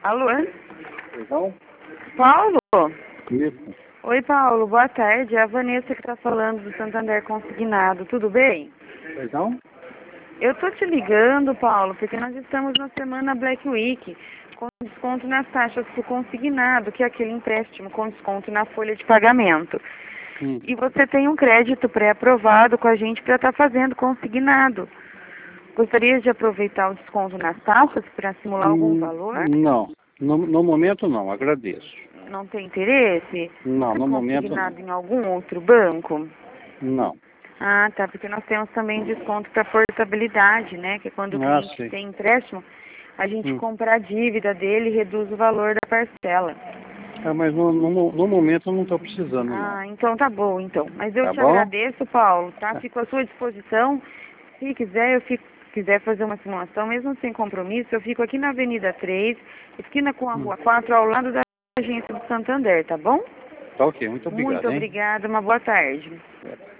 Alô? Então, Paulo? isso. Oi, Paulo. Boa tarde. É a Vanessa que está falando do Santander Consignado. Tudo bem? Então, Eu tô te ligando, Paulo, porque nós estamos na semana Black Week, com desconto nas taxas por consignado, que é aquele empréstimo com desconto na folha de pagamento. E você tem um crédito pré-aprovado com a gente para estar fazendo consignado. Gostaria de aproveitar o desconto nas taxas para simular algum valor? não. No momento não, agradeço. Não tem interesse? Não, Tem no momento consignado não. em algum outro banco? Não. Ah, tá, porque nós temos também desconto para portabilidade, né? Que é quando o cliente Sim. tem empréstimo, a gente compra a dívida dele e reduz o valor da parcela. Mas no momento eu não estou precisando, não. Ah, então tá bom, então. Mas eu Tá te bom? agradeço, Paulo, tá? Fico à sua disposição. Se quiser, quiser fazer uma simulação, mesmo sem compromisso, eu fico aqui na Avenida 3, esquina com a Rua 4, ao lado da agência do Santander, tá bom? Tá ok, muito obrigado, Muito hein? obrigada, uma boa tarde.